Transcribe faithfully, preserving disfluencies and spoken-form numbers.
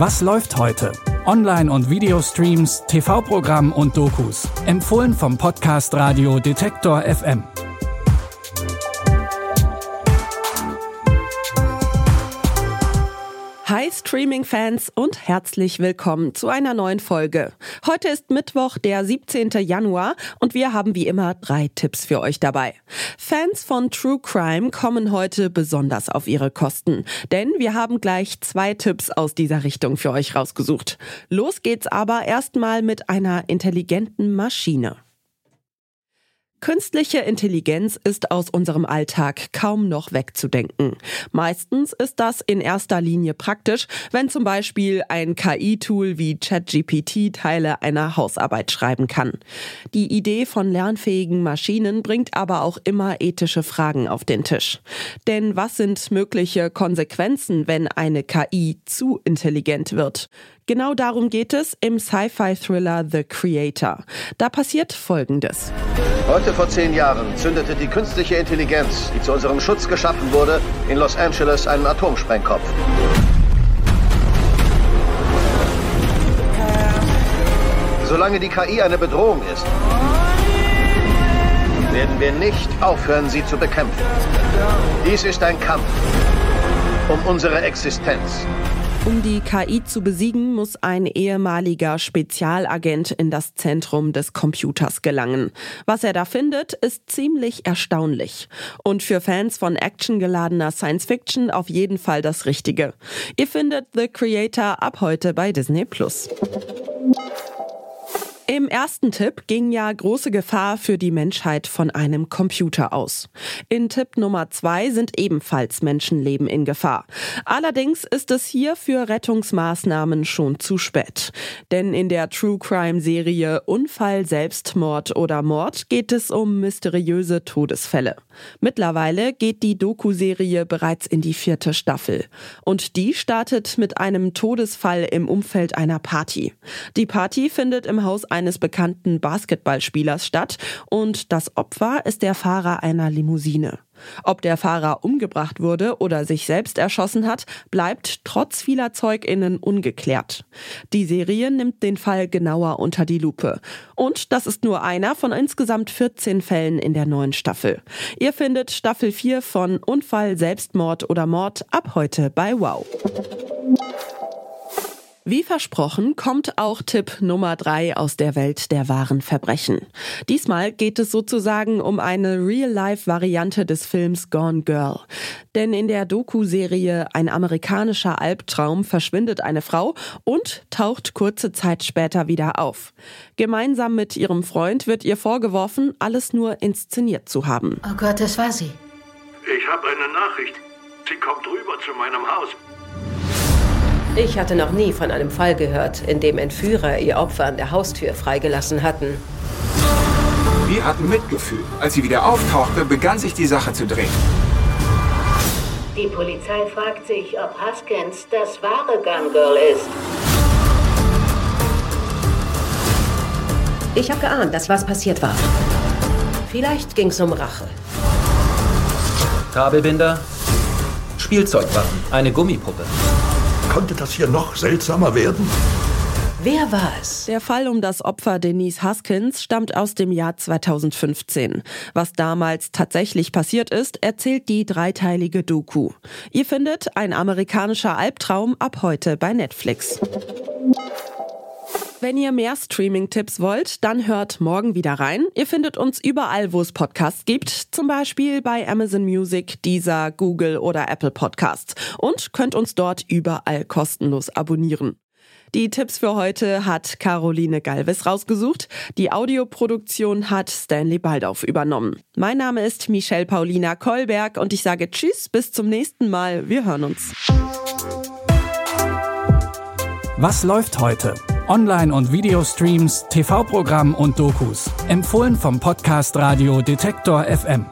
Was läuft heute? Online- und Videostreams, T V-Programm und Dokus. Empfohlen vom Podcast Radio Detektor F M. Hi Streaming-Fans und herzlich willkommen zu einer neuen Folge. Heute ist Mittwoch, der siebzehnten Januar und wir haben wie immer drei Tipps für euch dabei. Fans von True Crime kommen heute besonders auf ihre Kosten, denn wir haben gleich zwei Tipps aus dieser Richtung für euch rausgesucht. Los geht's aber erstmal mit einer intelligenten Maschine. Künstliche Intelligenz ist aus unserem Alltag kaum noch wegzudenken. Meistens ist das in erster Linie praktisch, wenn zum Beispiel ein K I-Tool wie ChatGPT Teile einer Hausarbeit schreiben kann. Die Idee von lernfähigen Maschinen bringt aber auch immer ethische Fragen auf den Tisch. Denn was sind mögliche Konsequenzen, wenn eine K I zu intelligent wird? Genau darum geht es im Sci-Fi-Thriller The Creator. Da passiert Folgendes. Heute vor zehn Jahren zündete die künstliche Intelligenz, die zu unserem Schutz geschaffen wurde, in Los Angeles einen Atomsprengkopf. Solange die K I eine Bedrohung ist, werden wir nicht aufhören, sie zu bekämpfen. Dies ist ein Kampf um unsere Existenz. Um die K I zu besiegen, muss ein ehemaliger Spezialagent in das Zentrum des Computers gelangen. Was er da findet, ist ziemlich erstaunlich. Und für Fans von actiongeladener Science-Fiction auf jeden Fall das Richtige. Ihr findet The Creator ab heute bei Disney Plus. Im ersten Tipp ging ja große Gefahr für die Menschheit von einem Computer aus. In Tipp Nummer zwei sind ebenfalls Menschenleben in Gefahr. Allerdings ist es hier für Rettungsmaßnahmen schon zu spät. Denn in der True-Crime-Serie Unfall, Selbstmord oder Mord geht es um mysteriöse Todesfälle. Mittlerweile geht die Doku-Serie bereits in die vierte Staffel. Und die startet mit einem Todesfall im Umfeld einer Party. Die Party findet im Haus eines bekannten Basketballspielers statt und das Opfer ist der Fahrer einer Limousine. Ob der Fahrer umgebracht wurde oder sich selbst erschossen hat, bleibt trotz vieler ZeugInnen ungeklärt. Die Serie nimmt den Fall genauer unter die Lupe. Und das ist nur einer von insgesamt vierzehn Fällen in der neuen Staffel. Ihr findet Staffel vier von Unfall, Selbstmord oder Mord ab heute bei Wow. Wie versprochen kommt auch Tipp Nummer drei aus der Welt der wahren Verbrechen. Diesmal geht es sozusagen um eine Real-Life-Variante des Films Gone Girl. Denn in der Doku-Serie Ein amerikanischer Albtraum verschwindet eine Frau und taucht kurze Zeit später wieder auf. Gemeinsam mit ihrem Freund wird ihr vorgeworfen, alles nur inszeniert zu haben. Oh Gott, das war sie. Ich habe eine Nachricht. Sie kommt rüber zu meinem Haus. Ich hatte noch nie von einem Fall gehört, in dem Entführer ihr Opfer an der Haustür freigelassen hatten. Wir hatten Mitgefühl. Als sie wieder auftauchte, begann sich die Sache zu drehen. Die Polizei fragt sich, ob Haskins das wahre Gone Girl ist. Ich habe geahnt, dass was passiert war. Vielleicht ging's um Rache. Kabelbinder, Spielzeugwaffen, eine Gummipuppe. Konnte das hier noch seltsamer werden? Wer war es? Der Fall um das Opfer Denise Haskins stammt aus dem Jahr zweitausendfünfzehn. Was damals tatsächlich passiert ist, erzählt die dreiteilige Doku. Ihr findet Ein amerikanischer Albtraum ab heute bei Netflix. Wenn ihr mehr Streaming-Tipps wollt, dann hört morgen wieder rein. Ihr findet uns überall, wo es Podcasts gibt, zum Beispiel bei Amazon Music, Deezer, Google oder Apple Podcasts und könnt uns dort überall kostenlos abonnieren. Die Tipps für heute hat Caroline Galvis rausgesucht. Die Audioproduktion hat Stanley Baldauf übernommen. Mein Name ist Michelle Paulina Kolberg und ich sage Tschüss, bis zum nächsten Mal. Wir hören uns. Was läuft heute? Online- und Videostreams, T V-Programm und Dokus. Empfohlen vom Podcast Radio Detektor F M.